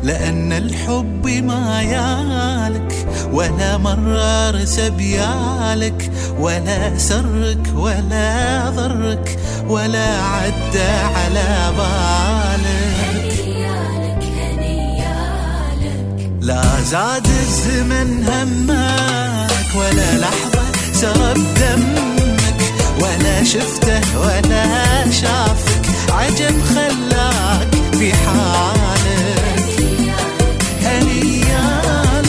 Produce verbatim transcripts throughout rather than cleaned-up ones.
لأن الحب ما يالك ولا مرة رسى بيالك ولا سرك ولا ضرك ولا عدى على بالك. هنيالك هنيالك لا زاد الزمن همك ولا لحظة سرب دمك ولا شفته ولا شافك عجب خلاك في حالك. هنيالك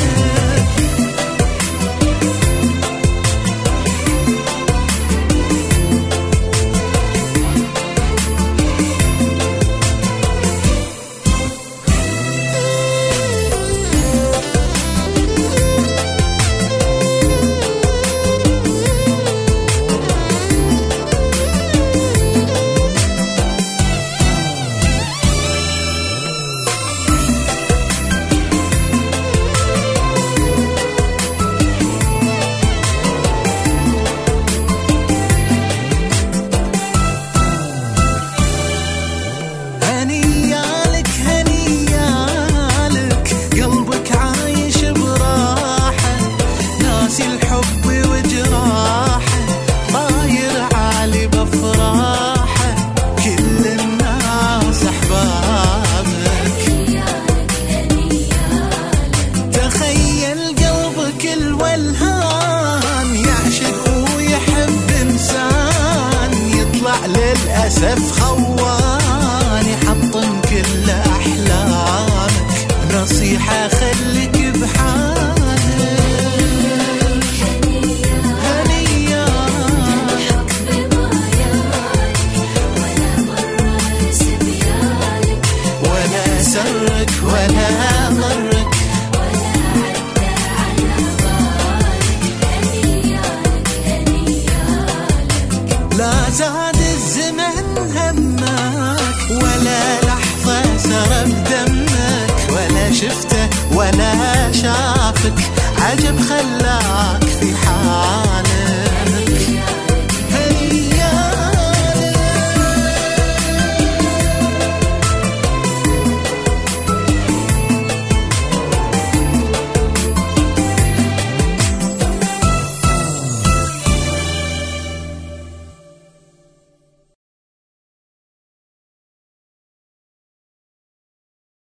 للأسف خوان يحطم كل أحلامك. نصيحة خليك بحالك. هنيالك الحب ما يالك ولا مرة رسى بيالك ولا سرك ولا ضرك